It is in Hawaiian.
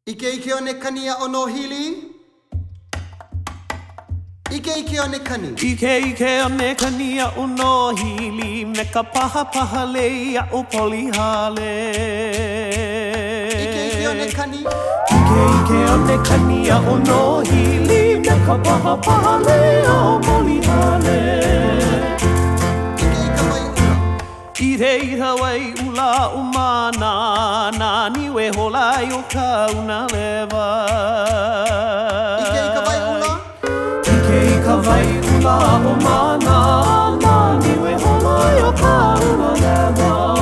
Ike o ne kania o no hili. Ike o ne kani. Ike o ne kania o no hili. Me ka paha paha leia o polihale. Ike o ne kani. Ike o ne kania o no hili. Me ka paha paha leia o polihale. I reira wai ula umana na niwe holai o kauna lewa. Ike vai ula? Ike vai ula umana na niwe holai o kauna lewa.